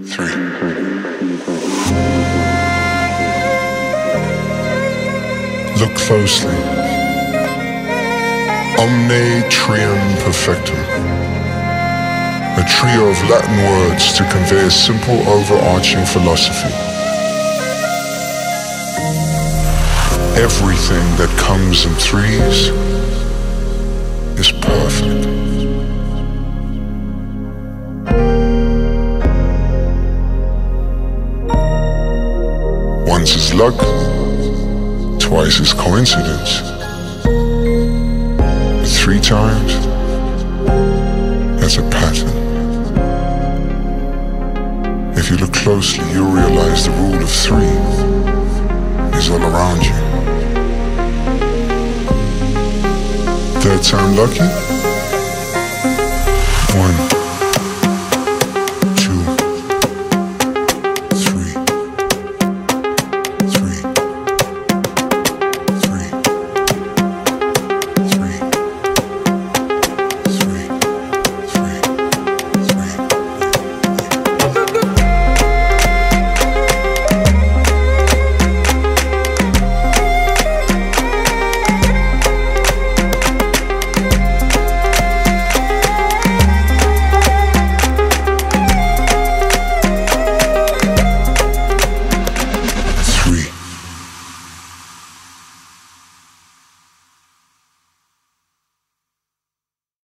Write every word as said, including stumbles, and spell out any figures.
three. Look closely. Omne trium perfectum. A trio of Latin words to convey a simple overarching philosophy. Everything that comes in threes is perfect. Once is luck, twice is coincidence, but three times, that's a pattern. If you look closely, you'll realize the rule of three is all around you. Third time lucky?